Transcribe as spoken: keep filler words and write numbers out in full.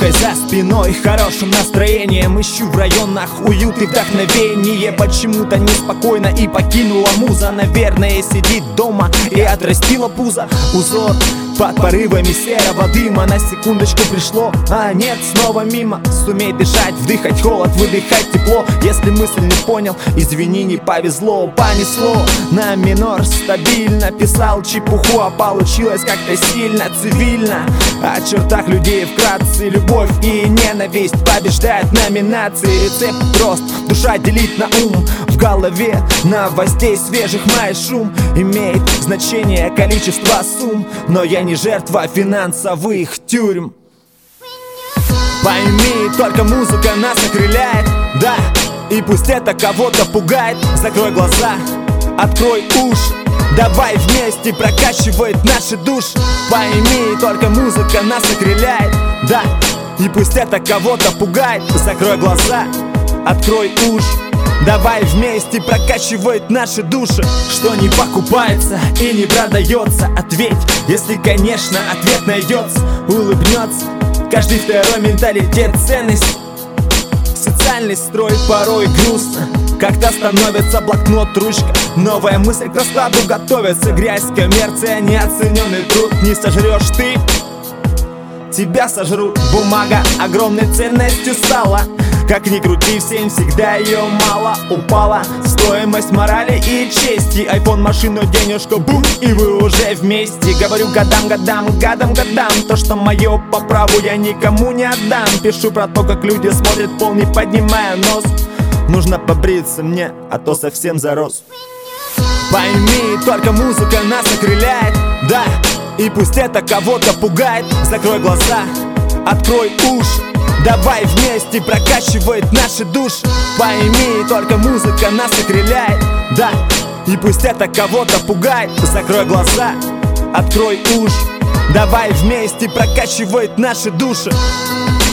музыкой за спиной, хорошим настроением ищу в районах уют и вдохновение. Почему-то неспокойно и покинула муза. Наверное, сидит дома и отрастила пузо. Узор под порывами серого дыма. На секундочку пришло, а нет, снова мимо. Сумей дышать, вдыхать холод, выдыхать тепло. Если мысль не понял, извини, не повезло. Понесло на минор, стабильно писал чепуху, а получилось как-то сильно, цивильно. О чертах людей вкратце: любовь и ненависть побеждают номинации. Рецепт прост, душа делит на ум. В голове новостей свежих май шум. Имеет значение количество сумм, но я не жертва финансовых тюрьм. Пойми, только музыка нас окрыляет, да, и пусть это кого-то пугает. Закрой глаза, открой уши, давай вместе прокачивает наши души. Пойми, только музыка нас окрыляет, да, и пусть это кого-то пугает. Закрой глаза, открой уши, давай вместе прокачивает наши души. Что не покупается и не продается, ответь, если, конечно, ответ найдется. Улыбнется каждый второй менталитет, ценность. Социальность строит порой грустно. Как-то становится блокнот, ручка. Новая мысль к раскладу готовится. Грязь, коммерция, неоцененный труд. Не сожрешь ты, тебя сожрут. Бумага огромной ценностью стала. Как ни крути, всем всегда ее мало. Упала стоимость морали и чести. Айфон, машину, денежку, бум, и вы уже вместе. Говорю годам, годам, годам, годам. То, что мое по праву, я никому не отдам. Пишу про то, как люди смотрят пол, не поднимая нос. Нужно побриться мне, а то совсем зарос. Пойми, только музыка нас окрыляет, да, и пусть это кого-то пугает. Закрой глаза, открой уши, давай вместе прокачивает наши души. Пойми, только музыка нас окрыляет, да, и пусть это кого-то пугает. Закрой глаза, открой уши, давай вместе прокачивает наши души.